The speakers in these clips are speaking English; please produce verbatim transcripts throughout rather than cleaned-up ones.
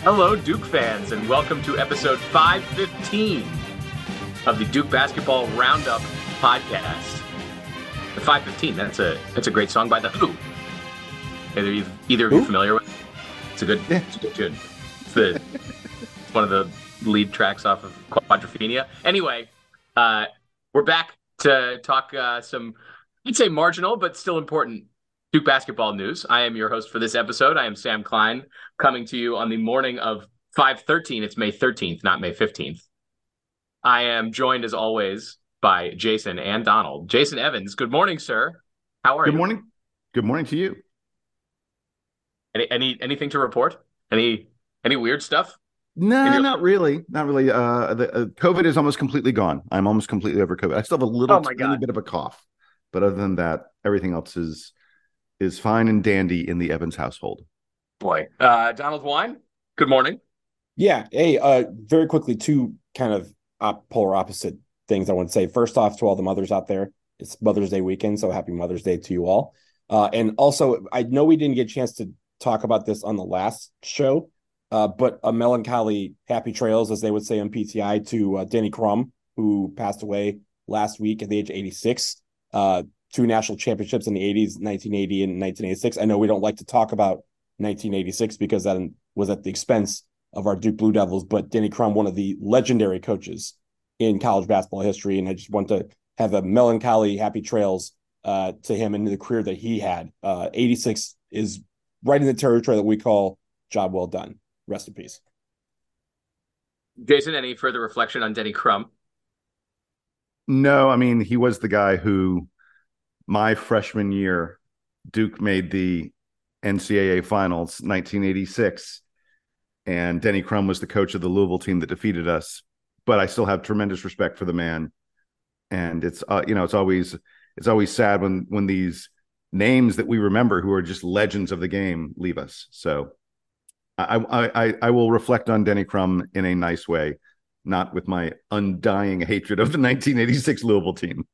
Hello, Duke fans, and welcome to episode five fifteen of the Duke Basketball Roundup podcast. The five fifteen, that's a that's a great song by The Who. Either, you, either of you familiar with it? It's a good, yeah. It's a good tune. It's, the, it's one of the lead tracks off of Quadrophenia. Anyway, uh, we're back to talk uh, some, I'd say marginal, but still important Duke basketball news. I am your host for this episode. I am Sam Klein, coming to you on the morning of five thirteen. It's May thirteenth, not May fifteenth. I am joined, as always, by Jason and Donald. Jason Evans, good morning, sir. How are good you? Good morning. Good morning to you. Any, any anything to report? Any any weird stuff? No, your- not really. Not really. Uh, the uh, COVID is almost completely gone. I'm almost completely over COVID. I still have a little oh my tiny God. bit of a cough, but other than that, everything else is is fine and dandy in the Evans household. Boy, uh, Donald Wine, good morning. Yeah. Hey, uh, very quickly, two kind of op- polar opposite things I want to say. First off, to all the mothers out there, it's Mother's Day weekend, so happy Mother's Day to you all. Uh, and also, I know we didn't get a chance to talk about this on the last show, uh, but a melancholy happy trails, as they would say on P T I, to uh, Denny Crum, who passed away last week at the age of eighty-six. Uh, two national championships in the eighties, nineteen eighty and nineteen eighty-six. I know we don't like to talk about nineteen eighty-six because that was at the expense of our Duke Blue Devils, but Denny Crum, one of the legendary coaches in college basketball history. And I just want to have a melancholy happy trails uh, to him and the career that he had. Uh, eighty-six is right in the territory that we call job well done. Rest in peace. Jason, any further reflection on Denny Crum? No, I mean, he was the guy who, my freshman year, Duke made the N C double A finals, nineteen eighty-six. And Denny Crum was the coach of the Louisville team that defeated us. But I still have tremendous respect for the man. And it's, uh, you know, it's always, it's always sad when, when these names that we remember who are just legends of the game leave us. So I, I, I will reflect on Denny Crum in a nice way, not with my undying hatred of the nineteen eighty-six Louisville team.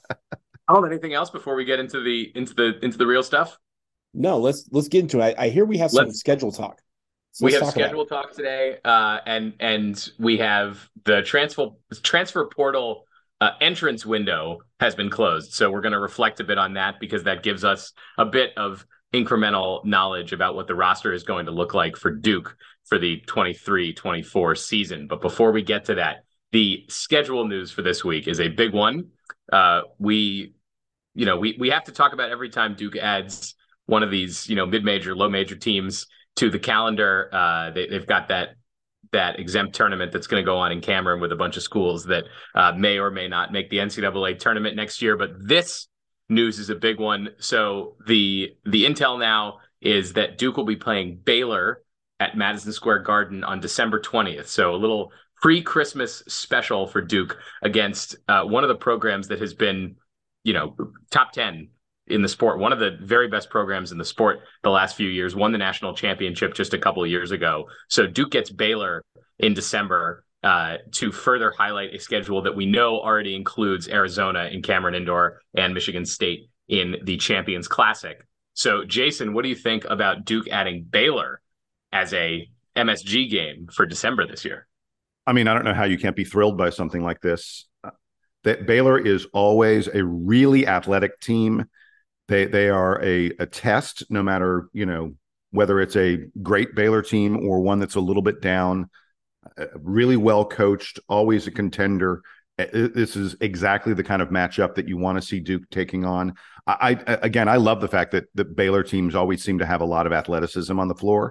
Oh, anything else before we get into the into the into the real stuff? No, let's let's get into it. I, I hear we have some let's, schedule talk. So we have schedule talk today, uh, and and we have the transfer transfer portal uh, entrance window has been closed. So we're going to reflect a bit on that because that gives us a bit of incremental knowledge about what the roster is going to look like for Duke for the twenty-three twenty-four season. But before we get to that, the schedule news for this week is a big one. Uh, we, you know, we we have to talk about every time Duke adds one of these, you know, mid-major, low-major teams to the calendar. Uh, they, they've got that that exempt tournament that's going to go on in Cameron with a bunch of schools that uh, may or may not make the N C double A tournament next year. But this news is a big one. So the the intel now is that Duke will be playing Baylor at Madison Square Garden on December twentieth. So a little pre-Christmas special for Duke against uh, one of the programs that has been, you know, top ten in the sport, one of the very best programs in the sport the last few years, won the national championship just a couple of years ago. So Duke gets Baylor in December uh, to further highlight a schedule that we know already includes Arizona in Cameron Indoor and Michigan State in the Champions Classic. So Jason, what do you think about Duke adding Baylor as a M S G game for December this year? I mean, I don't know how you can't be thrilled by something like this. That Baylor is always a really athletic team. They they are a, a test, no matter, you know, whether it's a great Baylor team or one that's a little bit down, uh, really well coached, always a contender. This is exactly the kind of matchup that you want to see Duke taking on. I, I again, I love the fact that the Baylor teams always seem to have a lot of athleticism on the floor,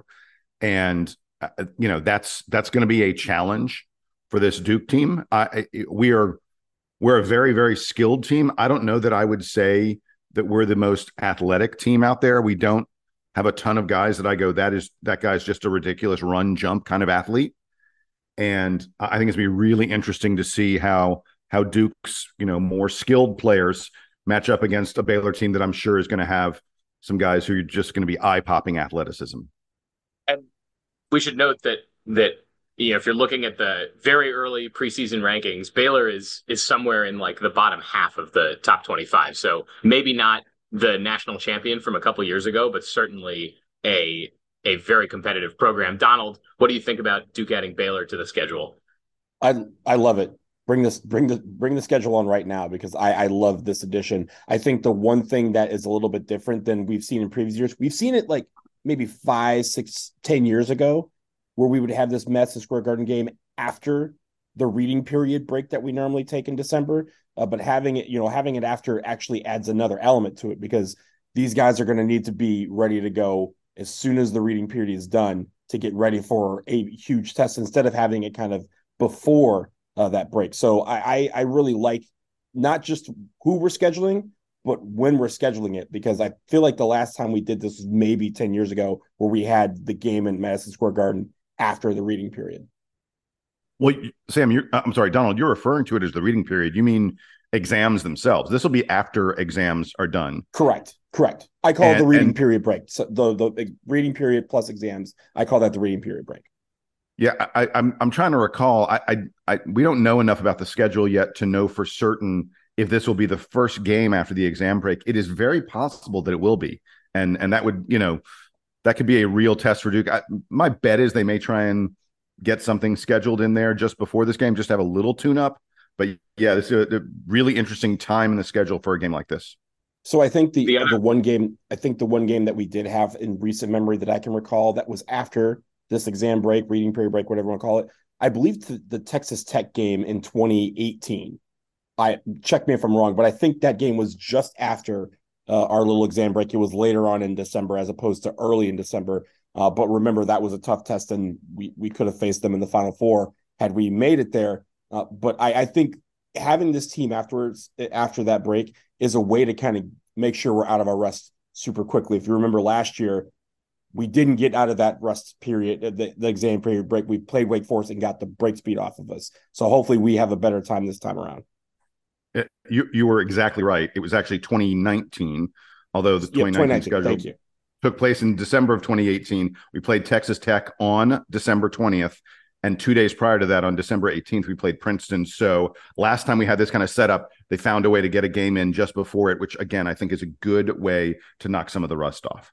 and uh, you know that's that's going to be a challenge for this Duke team. I, we are we're a very very skilled team. I don't know that I would say that we're the most athletic team out there. We don't have a ton of guys that I go, that is, that guy's just a ridiculous run jump kind of athlete. And I think it's going to be really interesting to see how, how Duke's, you know, more skilled players match up against a Baylor team that I'm sure is going to have some guys who are just going to be eye popping athleticism. And we should note that, that, you know, if you're looking at the very early preseason rankings, Baylor is is somewhere in like the bottom half of the top twenty-five. So maybe not the national champion from a couple years ago, but certainly a a very competitive program. Donald, what do you think about Duke adding Baylor to the schedule? I I love it. Bring this, bring the bring the schedule on right now because I I love this edition. I think the one thing that is a little bit different than we've seen in previous years, we've seen it like maybe five, six, ten years ago, where we would have this Madison Square Garden game after the reading period break that we normally take in December. Uh, but having it, you know, having it after actually adds another element to it because these guys are going to need to be ready to go as soon as the reading period is done to get ready for a huge test instead of having it kind of before uh, that break. So I, I I really like not just who we're scheduling, but when we're scheduling it, because I feel like the last time we did this was maybe ten years ago where we had the game in Madison Square Garden after the reading period. Well, Sam, you're, I'm sorry, Donald, you're referring to it as the reading period. You mean exams themselves. This will be after exams are done. Correct. Correct. I call and, it the reading and, period break. So the, the reading period plus exams, I call that the reading period break. Yeah, I, I'm I'm trying to recall. I, I I we don't know enough about the schedule yet to know for certain if this will be the first game after the exam break. It is very possible that it will be, and and that would you know that could be a real test for Duke. I, my bet is they may try and get something scheduled in there just before this game, just have a little tune up. But yeah, this is a, a really interesting time in the schedule for a game like this. So I think the The other- the one game I think the one game that we did have in recent memory that I can recall that was after this exam break, reading period break, whatever you want to call it, I believe the, the Texas Tech game in twenty eighteen. I check me if I'm wrong, but I think that game was just after uh, our little exam break. It was later on in December as opposed to early in December. Uh, but remember, that was a tough test, and we we could have faced them in the Final Four had we made it there. Uh, but I, I think having this team afterwards, after that break, is a way to kind of make sure we're out of our rest super quickly. If you remember last year, we didn't get out of that rest period, the, the exam period break. We played Wake Forest and got the break speed off of us. So hopefully we have a better time this time around. It, you you were exactly right. It was actually twenty nineteen, although the yeah, twenty nineteen schedule took place in December of twenty eighteen. We played Texas Tech on December twentieth. And two days prior to that, on December eighteenth, we played Princeton. So last time we had this kind of setup, they found a way to get a game in just before it, which, again, I think is a good way to knock some of the rust off.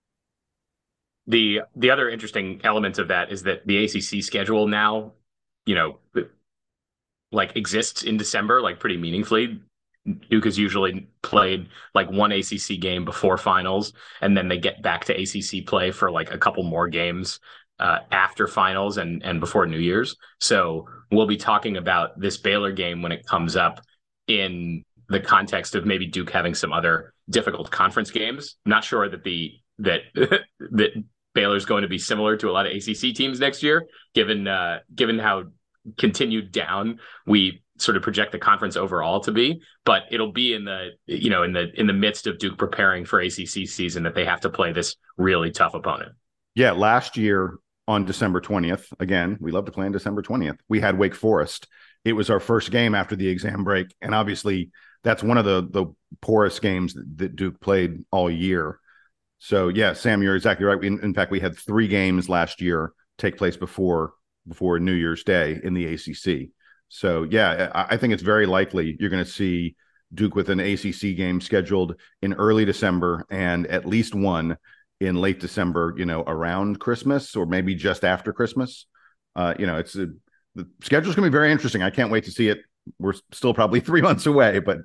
The the other interesting element of that is that the A C C schedule now, you know, like exists in December, like pretty meaningfully. Duke has usually played like one A C C game before finals, and then they get back to A C C play for like a couple more games uh, after finals and and before New Year's. So we'll be talking about this Baylor game when it comes up in the context of maybe Duke having some other difficult conference games. Not sure that the that that Baylor's going to be similar to a lot of A C C teams next year, given uh, given how continued down we sort of project the conference overall to be. But it'll be in the you know in the in the midst of Duke preparing for A C C season that they have to play this really tough opponent. Yeah, last year on December twentieth, again, we love to play on December twentieth. We had Wake Forest. It was our first game after the exam break, and obviously that's one of the the poorest games that, that Duke played all year. So yeah, Sam, you're exactly right. In, in fact, we had three games last year take place before before New Year's Day in the A C C. So yeah, I, I think it's very likely you're going to see Duke with an A C C game scheduled in early December and at least one in late December. You know, around Christmas or maybe just after Christmas. Uh, you know, it's a, the schedule's going to be very interesting. I can't wait to see it. We're still probably three months away, but.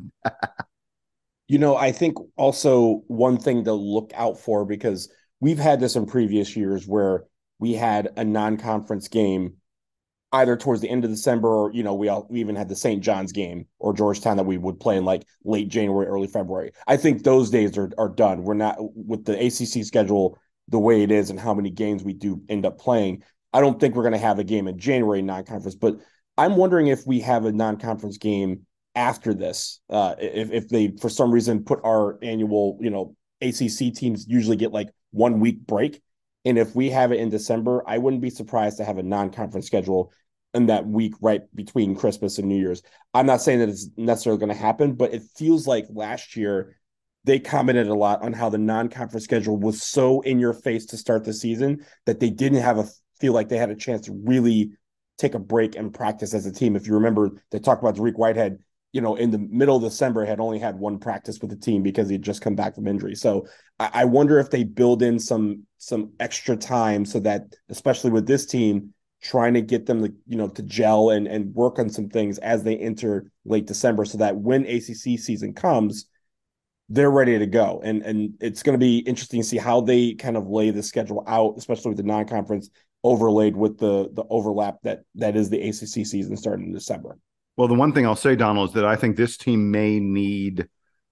You know, I think also one thing to look out for, because we've had this in previous years where we had a non-conference game either towards the end of December or, you know, we, all, we even had the Saint John's game or Georgetown that we would play in like late January, early February. I think those days are, are done. We're not with the A C C schedule the way it is and how many games we do end up playing. I don't think we're going to have a game in January non-conference, but I'm wondering if we have a non-conference game after this, uh, if, if they, for some reason, put our annual, you know, A C C teams usually get like one week break. And if we have it in December, I wouldn't be surprised to have a non-conference schedule in that week right between Christmas and New Year's. I'm not saying that it's necessarily going to happen, but it feels like last year they commented a lot on how the non-conference schedule was so in your face to start the season that they didn't have a feel like they had a chance to really take a break and practice as a team. If you remember, they talked about Dariq Whitehead. you know, in the middle of December had only had one practice with the team because he'd just come back from injury. So I, I wonder if they build in some some extra time so that, especially with this team, trying to get them to, you know, to gel and, and work on some things as they enter late December so that when A C C season comes, they're ready to go. And, and it's going to be interesting to see how they kind of lay the schedule out, especially with the non-conference overlaid with the, the overlap that, that is the A C C season starting in December. Well, the one thing I'll say, Donald, is that I think this team may need,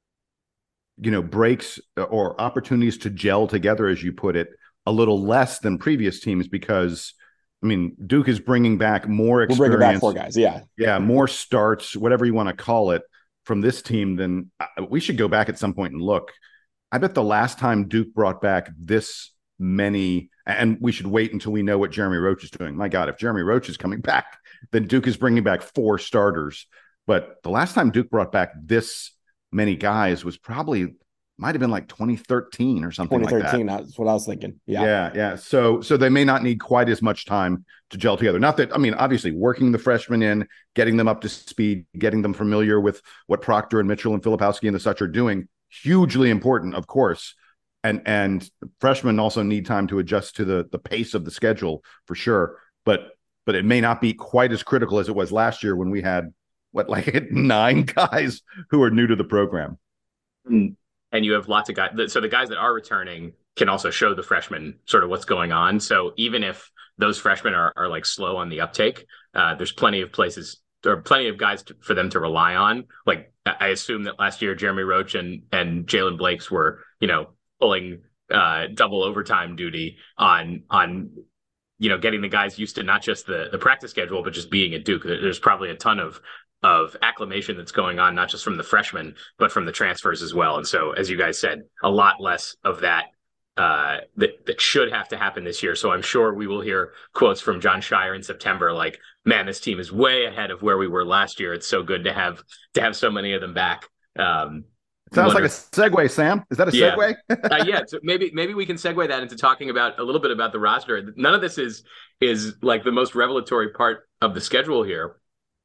you know, breaks or opportunities to gel together, as you put it, a little less than previous teams because, I mean, Duke is bringing back more experience. We're bringing back four guys, yeah. Yeah, more starts, whatever you want to call it, from this team than uh, we should go back at some point and look. I bet the last time Duke brought back this many, and we should wait until we know what Jeremy Roach is doing. My God, if Jeremy Roach is coming back, then Duke is bringing back four starters. But the last time Duke brought back this many guys was probably, might have been like twenty thirteen or something like that. twenty thirteen, that's what I was thinking. Yeah. Yeah. Yeah. So, so they may not need quite as much time to gel together. Not that, I mean, obviously working the freshmen in, getting them up to speed, getting them familiar with what Proctor and Mitchell and Filipowski and the such are doing, hugely important, of course. And, and freshmen also need time to adjust to the, the pace of the schedule for sure. But, but it may not be quite as critical as it was last year when we had what, like nine guys who are new to the program. Mm. And you have lots of guys. So the guys that are returning can also show the freshmen sort of what's going on. So even if those freshmen are, are like slow on the uptake, uh, there's plenty of places, there are plenty of guys to, for them to rely on. Like I assume that last year, Jeremy Roach and, and Jalen Blakes were, you know, pulling uh, double overtime duty on, on, you know, getting the guys used to not just the, the practice schedule, but just being at Duke. There's probably a ton of of acclimation that's going on, not just from the freshmen, but from the transfers as well. And so, as you guys said, a lot less of that uh, that, that should have to happen this year. So I'm sure we will hear quotes from John Shire in September, like, man, this team is way ahead of where we were last year. It's so good to have, to have so many of them back. Um, Sounds like a segue, Sam. Is that a yeah. segue? uh, yeah. So maybe, maybe we can segue that into talking about a little bit about the roster. None of this is, is like the most revelatory part of the schedule here,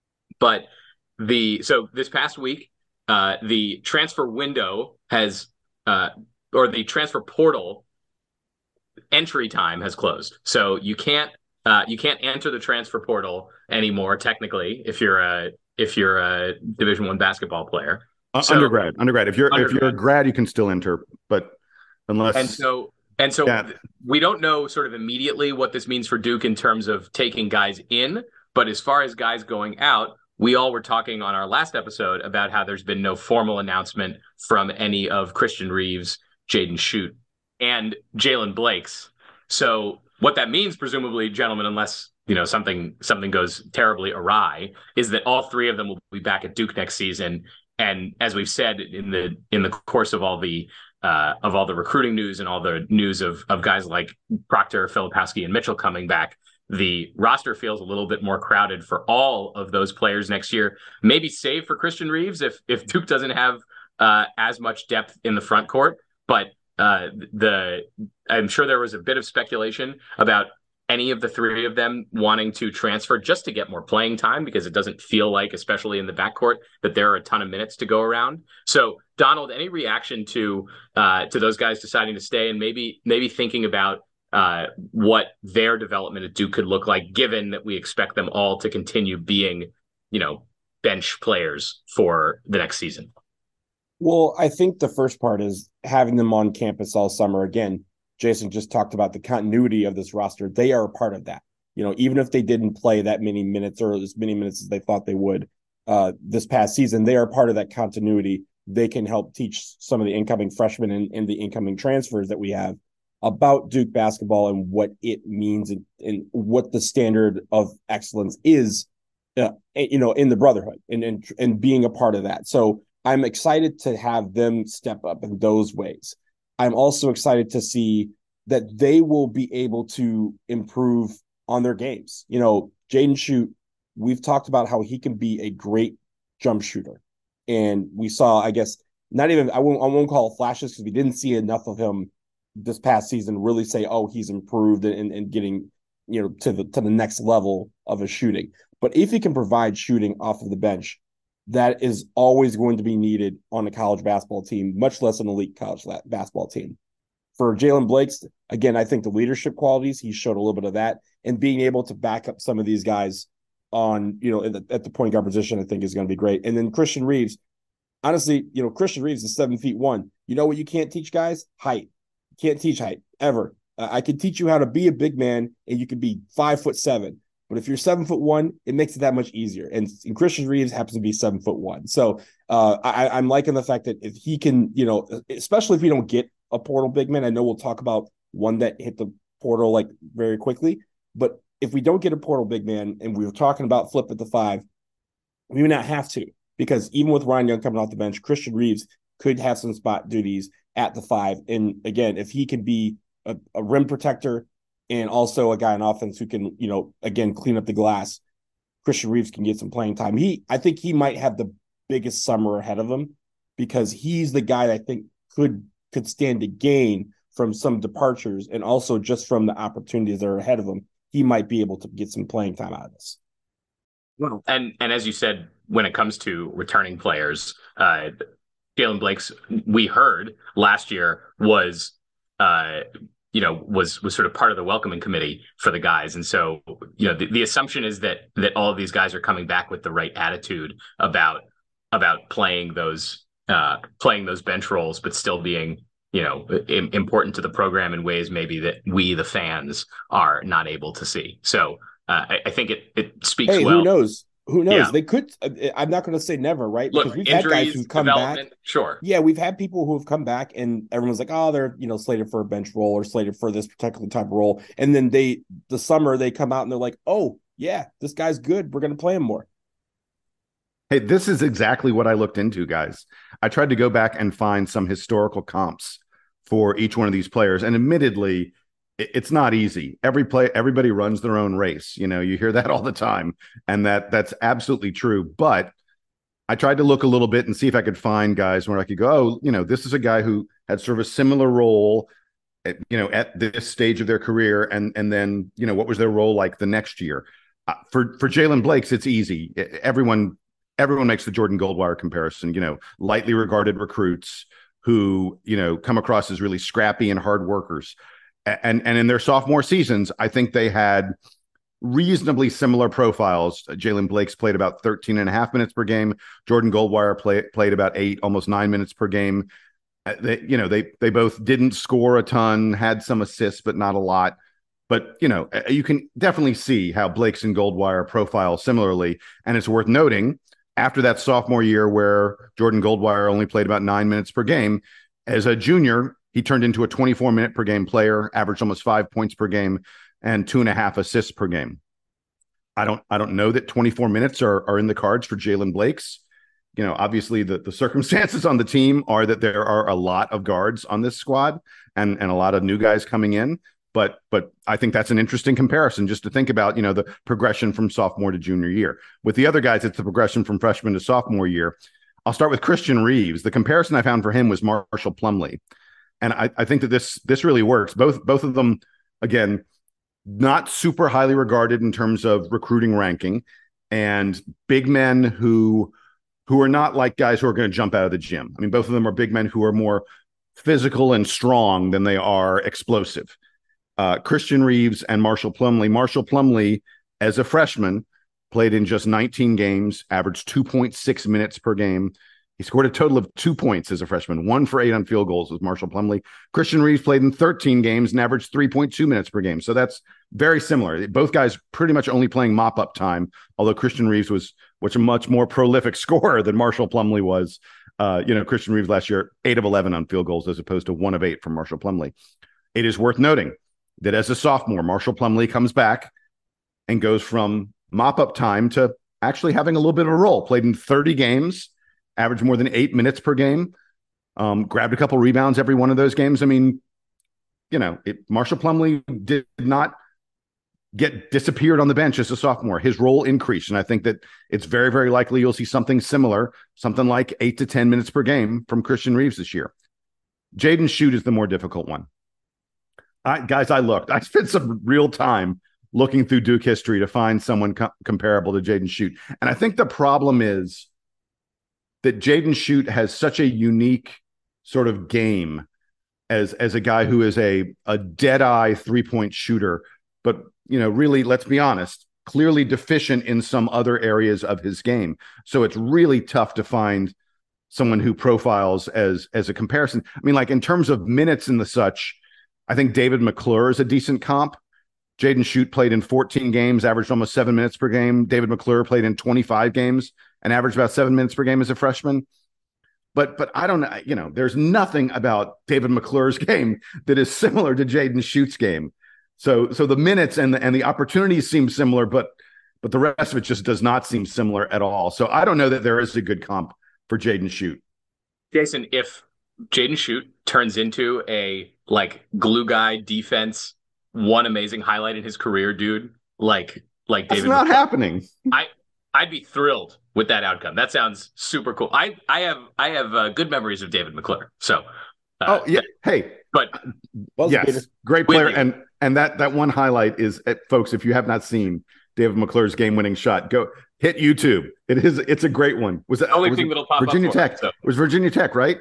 but The so this past week, uh, the transfer window has, uh, or the transfer portal entry time has closed. So you can't uh, you can't enter the transfer portal anymore. Technically, if you're a if you're a Division One basketball player, uh, so, undergrad, undergrad. If you're undergrad. if you're a grad, you can still enter, but unless and so and so yeah. we don't know sort of immediately what this means for Duke in terms of taking guys in, but as far as guys going out. We all were talking on our last episode about how there's been no formal announcement from any of Christian Reeves, Jaden Schutt, and Jalen Blakes. So what that means, presumably, gentlemen, unless you know something something goes terribly awry, is that all three of them will be back at Duke next season. And as we've said in the in the course of all the uh, of all the recruiting news and all the news of of guys like Proctor, Filipowski, and Mitchell coming back, the roster feels a little bit more crowded for all of those players next year. Maybe save for Christian Reeves if if Duke doesn't have uh, as much depth in the front court. But uh, the I'm sure there was a bit of speculation about any of the three of them wanting to transfer just to get more playing time because it doesn't feel like, especially in the backcourt, that there are a ton of minutes to go around. So, Donald, any reaction to uh, to those guys deciding to stay and maybe maybe thinking about uh, what their development at Duke could look like, given that we expect them all to continue being, you know, bench players for the next season? Well, I think the first part is having them on campus all summer. Again, Jason just talked about the continuity of this roster. They are a part of that. You know, even if they didn't play that many minutes or as many minutes as they thought they would uh, this past season, they are part of that continuity. They can help teach some of the incoming freshmen and, and the incoming transfers that we have about Duke basketball and what it means and, and what the standard of excellence is, uh, you know, in the brotherhood and, and and being a part of that. So I'm excited to have them step up in those ways. I'm also excited to see that they will be able to improve on their games. You know, Jaden Schutt, we've talked about how he can be a great jump shooter. And we saw, I guess, not even, I won't, I won't call it flashes because we didn't see enough of him this past season really say, oh, he's improved and, and getting, you know, to the to the next level of a shooting. But if he can provide shooting off of the bench, that is always going to be needed on a college basketball team, much less an elite college basketball team. For Jalen Blakes, again, I think the leadership qualities, he showed a little bit of that, and being able to back up some of these guys on, you know, the, at the point guard position, I think is going to be great. And then Christian Reeves, honestly, you know, Christian Reeves is seven feet one. You know what you can't teach guys? Height. You can't teach height ever. Uh, I can teach you how to be a big man, and you can be five foot seven. But if you're seven foot one, it makes it that much easier. And, and Christian Reeves happens to be seven foot one. So uh, I, I'm liking the fact that if he can, you know, especially if we don't get a portal big man, I know we'll talk about one that hit the portal like very quickly. But if we don't get a portal big man, and we were talking about flip at the five, we may not have to, because even with Ryan Young coming off the bench, Christian Reeves could have some spot duties at the five. And again, if he can be a, a rim protector and also a guy on offense who can, you know, again, clean up the glass, Christian Reeves can get some playing time. He, I think he might have the biggest summer ahead of him, because he's the guy that I think could could stand to gain from some departures, and also just from the opportunities that are ahead of him. He might be able to get some playing time out of this. Well, and and as you said, when it comes to returning players, uh, Jalen Blake's, we heard last year was, uh, you know, was was sort of part of the welcoming committee for the guys, and so you know the, the assumption is that that all of these guys are coming back with the right attitude about about playing those uh, playing those bench roles, but still being, you know, im- important to the program in ways maybe that we, the fans, are not able to see. So uh, I, I think it it speaks hey, well. Who knows? Who knows? Yeah. They could. I'm not going to say never, right? Look, because we've injuries, had guys who've come back. Sure. Yeah, we've had people who have come back, and everyone's like, "Oh, they're, you know, slated for a bench role or slated for this particular type of role." And then they, the summer, they come out and they're like, "Oh, yeah, this guy's good. We're going to play him more." Hey, this is exactly what I looked into, guys. I tried to go back and find some historical comps for each one of these players, and admittedly, it's not easy. Every play, everybody runs their own race. You know, you hear that all the time, and that that's absolutely true. But I tried to look a little bit and see if I could find guys where I could go, oh, you know, this is a guy who had sort of a similar role, at, you know, at this stage of their career, and and then, you know, what was their role like the next year? Uh, for for Jalen Blakes, it's easy. Everyone everyone makes the Jordan Goldwire comparison. You know, lightly regarded recruits who, you know, come across as really scrappy and hard workers. And and in their sophomore seasons, I think they had reasonably similar profiles. Jalen Blakes played about thirteen and a half minutes per game. Jordan Goldwire play, played about eight, almost nine minutes per game. They, you know, they they both didn't score a ton, had some assists, but not a lot. But, you know, you can definitely see how Blakes and Goldwire profile similarly. And it's worth noting, after that sophomore year where Jordan Goldwire only played about nine minutes per game, as a junior, he turned into a twenty-four minute per game player, averaged almost five points per game and two and a half assists per game. I don't, I don't know that twenty-four minutes are, are in the cards for Jalen Blakes. You know, obviously the, the circumstances on the team are that there are a lot of guards on this squad and, and a lot of new guys coming in. But, but I think that's an interesting comparison just to think about, you know, the progression from sophomore to junior year. With the other guys, it's the progression from freshman to sophomore year. I'll start with Christian Reeves. The comparison I found for him was Marshall Plumlee. And I, I think that this this really works. Both both of them, again, not super highly regarded in terms of recruiting ranking, and big men who who are not like guys who are going to jump out of the gym. I mean, both of them are big men who are more physical and strong than they are explosive. Uh, Christian Reeves and Marshall Plumlee. Marshall Plumlee, as a freshman, played in just nineteen games, averaged two point six minutes per game. He scored a total of two points as a freshman, one for eight on field goals with Marshall Plumlee. Christian Reeves played in thirteen games and averaged three point two minutes per game. So that's very similar. Both guys pretty much only playing mop-up time, although Christian Reeves was, was a much more prolific scorer than Marshall Plumlee was. Uh, you know, Christian Reeves last year, eight of eleven on field goals as opposed to one of eight from Marshall Plumlee. It is worth noting that as a sophomore, Marshall Plumlee comes back and goes from mop-up time to actually having a little bit of a role. Played in thirty games, averaged more than eight minutes per game, um, grabbed a couple rebounds every one of those games. I mean, you know, it, Marshall Plumlee did not get disappeared on the bench as a sophomore. His role increased, and I think that it's very, very likely you'll see something similar, something like eight to ten minutes per game from Christian Reeves this year. Jaden Schutt is the more difficult one. I, guys, I looked. I spent some real time looking through Duke history to find someone co- comparable to Jaden Schutt. And I think the problem is that Jaden Schutt has such a unique sort of game as as a guy who is a a dead-eye three-point shooter, but you know, really, let's be honest, clearly deficient in some other areas of his game. So it's really tough to find someone who profiles as as a comparison. I mean, like in terms of minutes and the such, I think David McClure is a decent comp. Jaden Schutt played in fourteen games, averaged almost seven minutes per game. David McClure played in twenty-five games and averaged about seven minutes per game as a freshman. But but I don't know, you know, there's nothing about David McClure's game that is similar to Jaden Schutt's game. So so the minutes and the and the opportunities seem similar, but but the rest of it just does not seem similar at all. So I don't know that there is a good comp for Jaden Schutt. Jason, if Jaden Schutt turns into a like glue guy defense, one amazing highlight in his career, dude, like like That's David, not McClure, happening. I I'd be thrilled with that outcome. That sounds super cool. I I have I have uh, good memories of David McClure. So uh, oh yeah, hey, but well, yes, Peter. Great player, and and that that one highlight is, uh, folks, if you have not seen David McClure's game-winning shot, go hit YouTube. It is it's a great one. Was it only was thing it that'll pop Virginia up for Tech? it, so. It was Virginia Tech, right?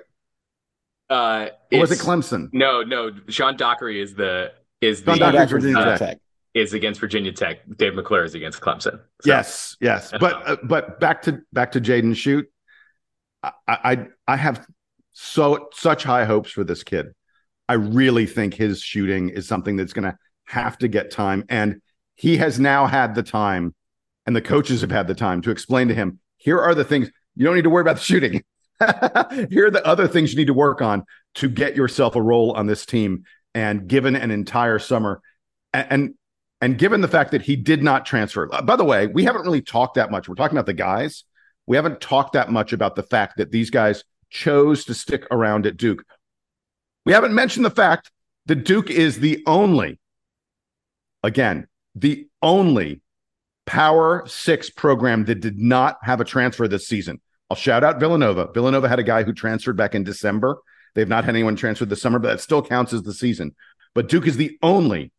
Uh, or was it Clemson? No, no. Sean Dockery is the is Sean the Dockery's Virginia uh, Tech. Is against Virginia Tech. Dave McClure is against Clemson. So. Yes, yes. But uh, but back to back to Jaden Schutt. I, I I have so such high hopes for this kid. I really think his shooting is something that's going to have to get time, and he has now had the time, and the coaches have had the time to explain to him, here are the things you don't need to worry about the shooting. Here are the other things you need to work on to get yourself a role on this team. And given an entire summer, and, and And given the fact that he did not transfer, by the way, we haven't really talked that much. We're talking about the guys. We haven't talked that much about the fact that these guys chose to stick around at Duke. We haven't mentioned the fact that Duke is the only, again, the only Power Six program that did not have a transfer this season. I'll shout out Villanova. Villanova had a guy who transferred back in December. They've not had anyone transfer this summer, but that still counts as the season. But Duke is the only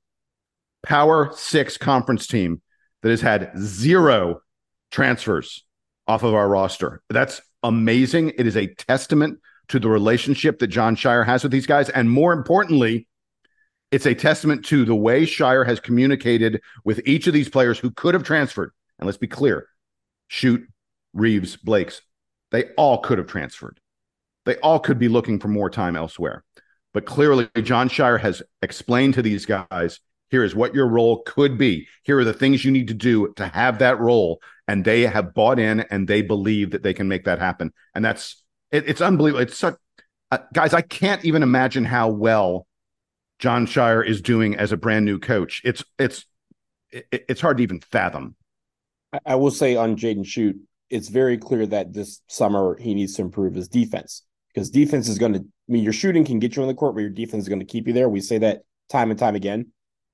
Power Six conference team that has had zero transfers off of our roster. That's amazing. It is a testament to the relationship that Jon Scheyer has with these guys. And more importantly, it's a testament to the way Scheyer has communicated with each of these players who could have transferred. And let's be clear, Schutt, Reeves, Blakes, they all could have transferred. They all could be looking for more time elsewhere. But clearly, Jon Scheyer has explained to these guys, here is what your role could be. Here are the things you need to do to have that role. And they have bought in and they believe that they can make that happen. And that's, it, it's unbelievable. It's such, uh, guys, I can't even imagine how well Jon Scheyer is doing as a brand new coach. It's, it's, it, it's hard to even fathom. I, I will say on Jaden Schutt, it's very clear that this summer he needs to improve his defense, because defense is going to, I mean, your shooting can get you on the court, but your defense is going to keep you there. We say that time and time again.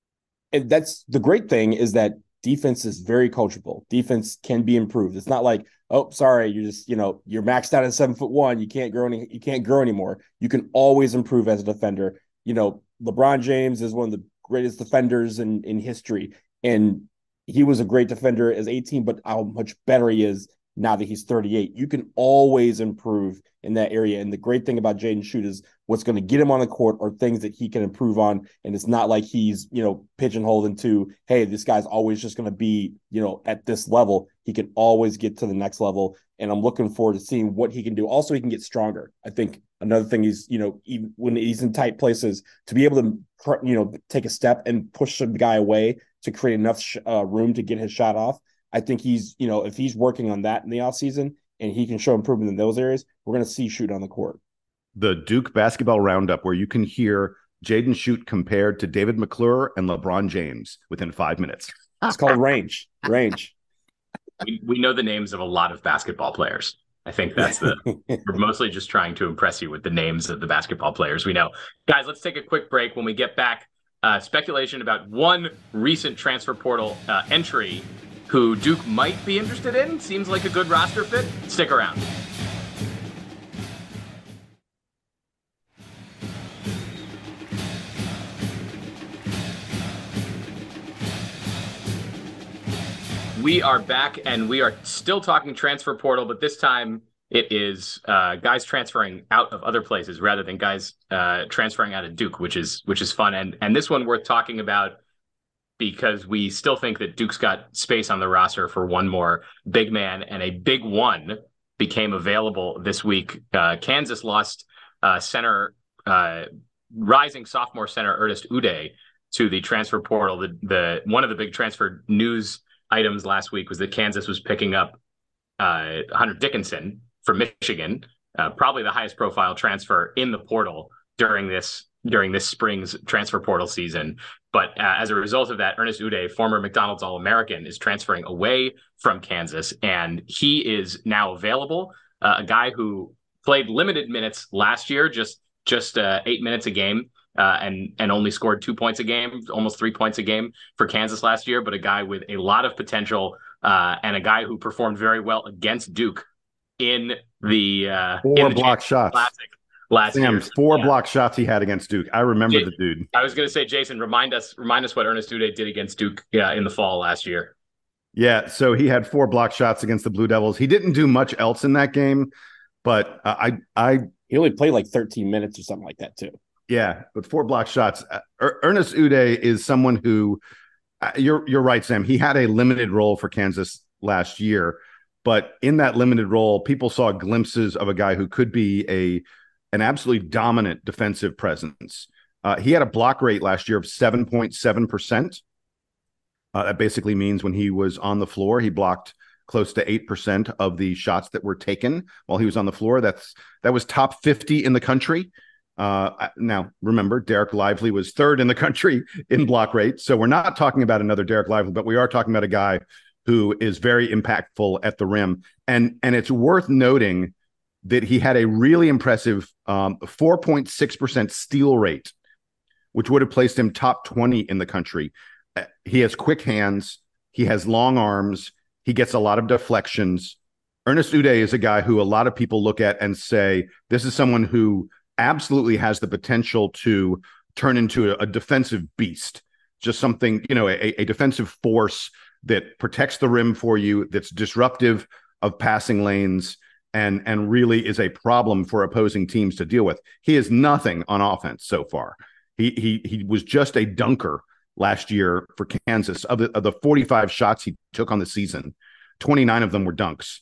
And that's the great thing, is that defense is very coachable. Defense can be improved. It's not like, oh, sorry, you're just, you know, you're maxed out at seven foot one. You can't grow any, you can't grow anymore. You can always improve as a defender. You know, LeBron James is one of the greatest defenders in, in history. And he was a great defender as eighteen, but how much better he is now that he's thirty-eight. You can always improve in that area. And the great thing about Jaden Schutt is what's going to get him on the court are things that he can improve on. And it's not like he's, you know, pigeonholed into, hey, this guy's always just going to be, you know, at this level. He can always get to the next level. And I'm looking forward to seeing what he can do. Also, he can get stronger. I think another thing is, you know, even when he's in tight places, to be able to, you know, take a step and push the guy away to create enough sh- uh, room to get his shot off. I think he's, you know, if he's working on that in the offseason and he can show improvement in those areas, we're going to see Schutt on the court. The Duke basketball roundup, where you can hear Jaden Schutt compared to David McClure and LeBron James within five minutes. It's called range. Range. We, we know the names of a lot of basketball players. I think that's the, we're mostly just trying to impress you with the names of the basketball players we know. Guys, let's take a quick break. When we get back, uh, speculation about one recent transfer portal uh, entry who Duke might be interested in. Seems like a good roster fit. Stick around. We are back, and we are still talking transfer portal, but this time It is uh, guys transferring out of other places rather than guys uh, transferring out of Duke, which is which is fun. And and this one worth talking about because we still think that Duke's got space on the roster for one more big man, and a big one became available this week. Uh, Kansas lost uh, center, uh, rising sophomore center Ernest Udeh to the transfer portal. The, the one of the big transfer news items last week was that Kansas was picking up uh, Hunter Dickinson from Michigan, uh, probably the highest profile transfer in the portal during this during this spring's transfer portal season. But uh, as a result of that, Ernest Udeh, former McDonald's All-American, is transferring away from Kansas, and he is now available. Uh, a guy who played limited minutes last year, just just uh, eight minutes a game, uh, and and only scored two points a game, almost three points a game for Kansas last year. But a guy with a lot of potential, uh, and a guy who performed very well against Duke in the uh, four in the block shots. Classic. Last Sam, year. four yeah. block shots he had against Duke. I remember J- the dude. I was going to say, Jason, remind us, remind us what Ernest Udeh did against Duke yeah, in the fall last year. Yeah, so he had four block shots against the Blue Devils. He didn't do much else in that game, but uh, I, I, he only played like thirteen minutes or something like that too. Yeah, but four block shots. Uh, er- Ernest Udeh is someone who, uh, you're you're right, Sam. He had a limited role for Kansas last year, but in that limited role, people saw glimpses of a guy who could be a an absolutely dominant defensive presence. Uh, he had a block rate last year of seven point seven percent. Uh, that basically means when he was on the floor, he blocked close to eight percent of the shots that were taken while he was on the floor. That's that was top fifty in the country. Uh, now, remember, Derek Lively was third in the country in block rate. So we're not talking about another Derek Lively, but we are talking about a guy who is very impactful at the rim. And, and it's worth noting that he had a really impressive um, four point six percent steal rate, which would have placed him top twenty in the country. He has quick hands. He has long arms. He gets a lot of deflections. Ernest Udeh is a guy who a lot of people look at and say, this is someone who absolutely has the potential to turn into a, a defensive beast, just something, you know, a, a defensive force that protects the rim for you, that's disruptive of passing lanes, and and really is a problem for opposing teams to deal with. He is nothing on offense so far. He he he was just a dunker last year for Kansas. Of the, of the forty-five shots he took on the season, twenty-nine of them were dunks.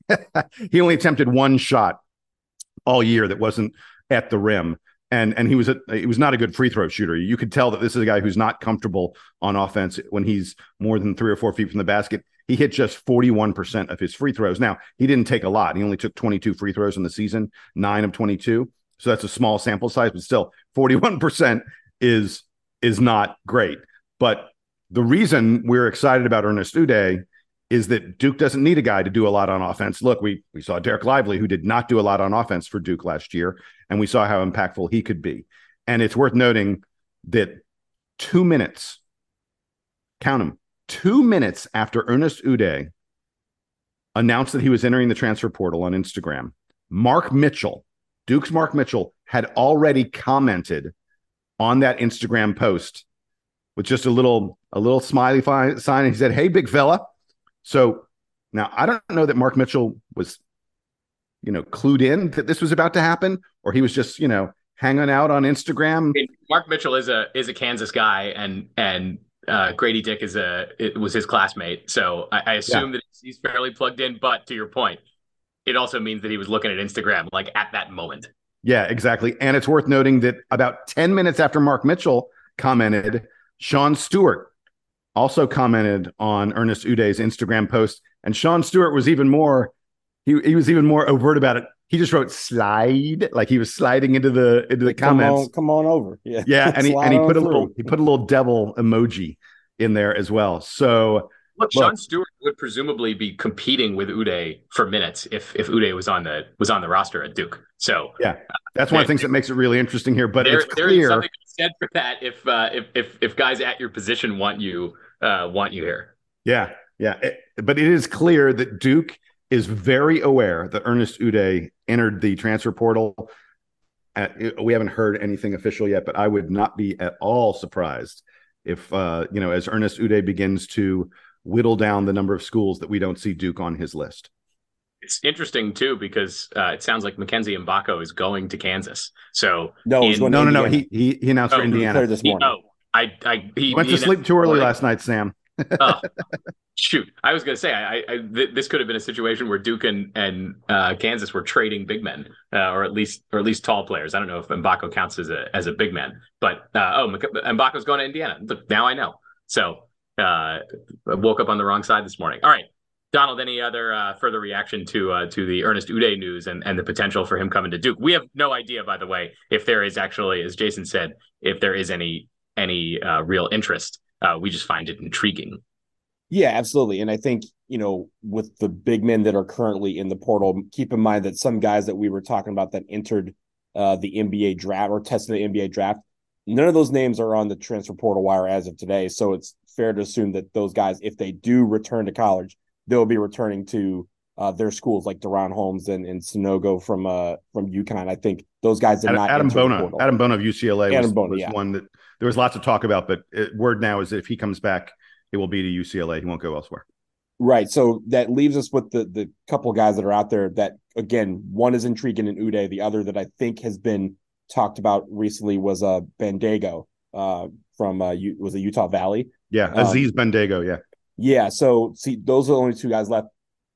He only attempted one shot all year that wasn't at the rim. And and he was a, he was not a good free throw shooter. You could tell that this is a guy who's not comfortable on offense when he's more than three or four feet from the basket. He hit just forty-one percent of his free throws. Now, he didn't take a lot. He only took twenty-two free throws in the season, nine of twenty-two. So that's a small sample size, but still forty-one percent is is not great. But the reason we're excited about Ernest Udeh is that Duke doesn't need a guy to do a lot on offense. Look, we we saw Derek Lively, who did not do a lot on offense for Duke last year, and we saw how impactful he could be. And it's worth noting that two minutes, count them, two minutes after Ernest Udeh announced that he was entering the transfer portal on Instagram, Mark Mitchell, Duke's Mark Mitchell, had already commented on that Instagram post with just a little a little smiley fi- sign. And he said, "Hey, big fella." So now I don't know that Mark Mitchell was, you know, clued in that this was about to happen, or he was just, you know, hanging out on Instagram. Mark Mitchell is a is a Kansas guy, and and uh, Grady Dick is a it was his classmate. So I, I assume yeah. that he's fairly plugged in. But to your point, it also means that he was looking at Instagram like at that moment. Yeah, exactly. And it's worth noting that about ten minutes after Mark Mitchell commented, Sean Stewart also commented on Ernest Udeh's Instagram post. And Sean Stewart was even more, he, he was even more overt about it. He just wrote slide, like he was sliding into the into the come comments. On, come on over. Yeah. Yeah. And he and he put a little he put a little devil emoji in there as well. So look, Sean Stewart would presumably be competing with Udeh for minutes if if Udeh was on the was on the roster at Duke. So yeah, that's one of the things that makes it really interesting here. But there, it's clear there is something to be said for that if uh, if if if guys at your position want you uh, want you here. Yeah, yeah. It, but it is clear that Duke is very aware that Ernest Udeh entered the transfer portal. Uh, we haven't heard anything official yet, but I would not be at all surprised if uh, you know, as Ernest Udeh begins to whittle down the number of schools that we don't see Duke on his list. It's interesting too because uh, it sounds like Mackenzie Mbako is going to Kansas. So no, he's in, going to No, no, no. Indiana. He he he announced for Oh, Indiana. Declared this he, morning. oh, I, I, he, He went he to sleep too early morning. last night, Sam. Oh, shoot. I was going to say, I, I th- this could have been a situation where Duke and, and uh, Kansas were trading big men, uh, or at least or at least tall players. I don't know if Mbako counts as a as a big man, but uh, oh, Mbako's going to Indiana. Look, now I know. So uh, I woke up on the wrong side this morning. All right, Donald. Any other uh, further reaction to uh, to the Ernest Udeh news and, and the potential for him coming to Duke? We have no idea, by the way, if there is actually, as Jason said, if there is any any uh, real interest. Uh, we just find it intriguing. Yeah, absolutely. And I think, you know, with the big men that are currently in the portal, keep in mind that some guys that we were talking about that entered uh, the N B A draft or tested the N B A draft, none of those names are on the transfer portal wire as of today. So it's fair to assume that those guys, if they do return to college, they'll be returning to uh, their schools like Deron Holmes and, and Sonogo from uh, from UConn. I think those guys did Adam, not Adam enter the Bono. portal. Adam Bono of U C L A Adam was, Bono, was yeah. one that there was lots to talk about, but it, word now is that if he comes back, it will be to U C L A. He won't go elsewhere. Right. So that leaves us with the the couple guys that are out there that, again, one is intriguing in Udeh. The other that I think has been talked about recently was uh, Bandaogo uh, from uh, U- was a Utah Valley. Yeah, Aziz um, Bandaogo, yeah. Yeah, so see, those are the only two guys left.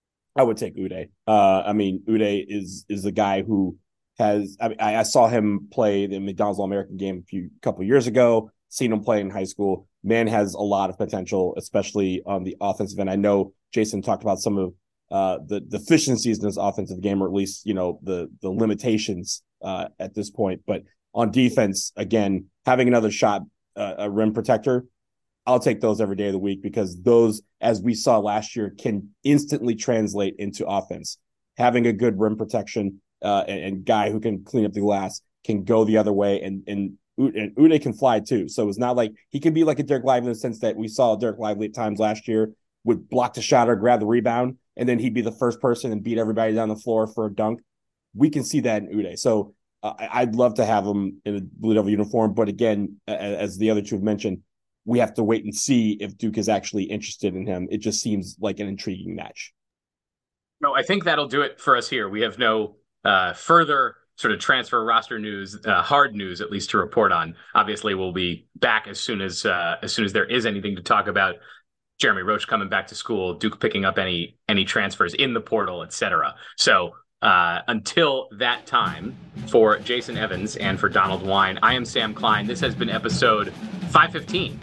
I would take Udeh. Uh, I mean, Udeh is is the guy who has I, I saw him play the McDonald's All-American game a few couple years ago, seen him play in high school. Man has a lot of potential, especially on the offensive end. I know Jason talked about some of uh, the deficiencies in his offensive game, or at least, you know, the the limitations uh, at this point. But on defense, again, having another shot, uh, a rim protector, I'll take those every day of the week, because those, as we saw last year, can instantly translate into offense. Having a good rim protection uh, and, and guy who can clean up the glass can go the other way, and and and Udeh can fly too. So it's not like he can be like a Derek Lively in the sense that we saw Derek Lively at times last year would block the shot or grab the rebound, and then he'd be the first person and beat everybody down the floor for a dunk. We can see that in Udeh. So uh, I'd love to have him in a Blue Devil uniform. But again, as the other two have mentioned, we have to wait and see if Duke is actually interested in him. It just seems like an intriguing match. No, I think that'll do it for us here. We have no uh, further sort of transfer roster news, uh, hard news, at least, to report on. Obviously, we'll be back as soon as uh, as soon as there is anything to talk about. Jeremy Roach coming back to school, Duke picking up any any transfers in the portal, et cetera. So uh, until that time, for Jason Evans and for Donald Wine, I am Sam Klein. This has been episode five fifteen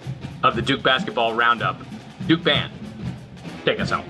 of the Duke Basketball Roundup. Duke Band, take us home.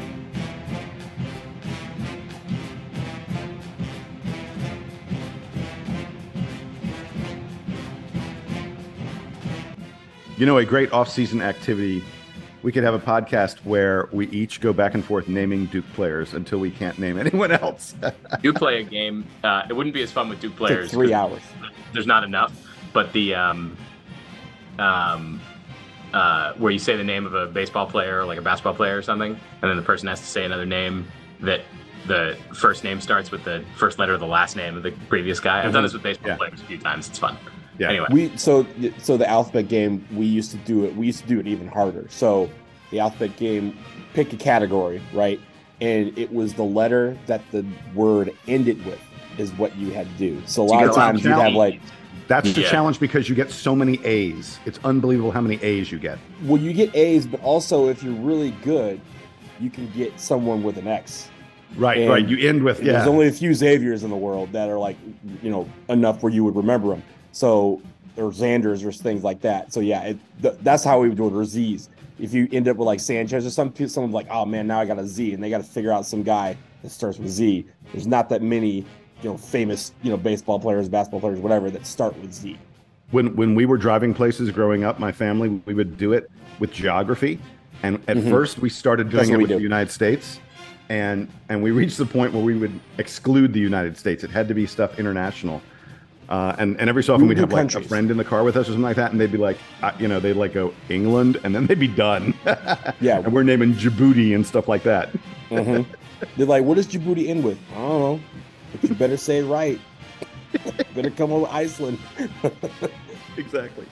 You know, a great off-season activity, we could have a podcast where we each go back and forth naming Duke players until we can't name anyone else. You play a game. Uh, it wouldn't be as fun with Duke players. Three hours. There's not enough. But the um, um, uh, where you say the name of a baseball player, like a basketball player or something, and then the person has to say another name that the first name starts with the first letter of the last name of the previous guy. I've mm-hmm. done this with baseball yeah. players a few times. It's fun. Yeah. Anyway, we so so the alphabet game, we used to do it. We used to do it even harder. So the alphabet game, pick a category, right? And it was the letter that the word ended with is what you had to do. So a lot of times you'd have like. That's the yeah. challenge, because you get so many A's. It's unbelievable how many A's you get. Well, you get A's, but also if you're really good, you can get someone with an X. Right, and right. You end with yeah. There's only a few Xaviers in the world that are like, you know, enough where you would remember them. So, or Xanders or things like that. So yeah, it, th- that's how we would do it, or Z's. If you end up with like Sanchez or some someone's like, oh man, now I got a Z, and they got to figure out some guy that starts with Z. There's not that many, you know, famous, you know, baseball players, basketball players, whatever, that start with Z. When when we were driving places growing up, my family, we would do it with geography, and at mm-hmm. first we started doing it with do. the United States, and and we reached the point where we would exclude the United States. It had to be stuff international. Uh, and, and every so often we'd have like a friend in the car with us or something like that, and they'd be like, uh, you know, they'd like go England, and then they'd be done. Yeah. And we're naming Djibouti and stuff like that. Mm-hmm. They're like, what does Djibouti end with? I don't know. But you better say it right. Better come over Iceland. Exactly.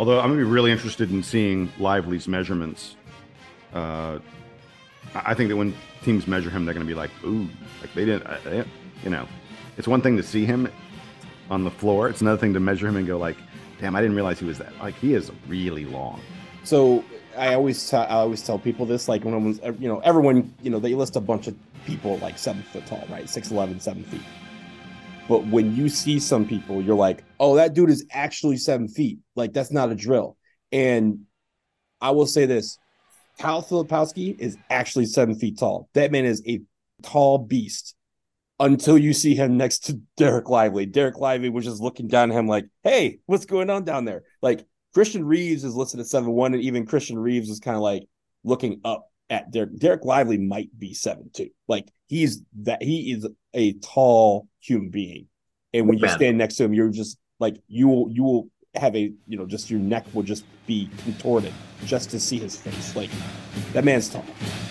Although I'm gonna be really interested in seeing Lively's measurements. Uh, I think that when teams measure him, they're gonna be like, "Ooh, like they didn't," they, you know. It's one thing to see him on the floor. It's another thing to measure him and go like, "Damn, I didn't realize he was that." Like he is really long. So I always t- I always tell people this, like when I was, you know, everyone, you know, they list a bunch of people like seven foot tall, right? six eleven, seven feet. But when you see some people, you're like, oh, that dude is actually seven feet. Like, that's not a drill. And I will say this, Kyle Filipowski is actually seven feet tall. That man is a tall beast until you see him next to Derek Lively. Derek Lively was just looking down at him like, hey, what's going on down there? Like, Christian Reeves is listed at seven one, and even Christian Reeves is kind of like looking up at Derek. Derek Lively might be seven two. Like, he's that he is a tall human being. And when you Man. stand next to him, you're just like, you will you will have a, you know, just your neck will just be contorted just to see his face. Like, that man's tall.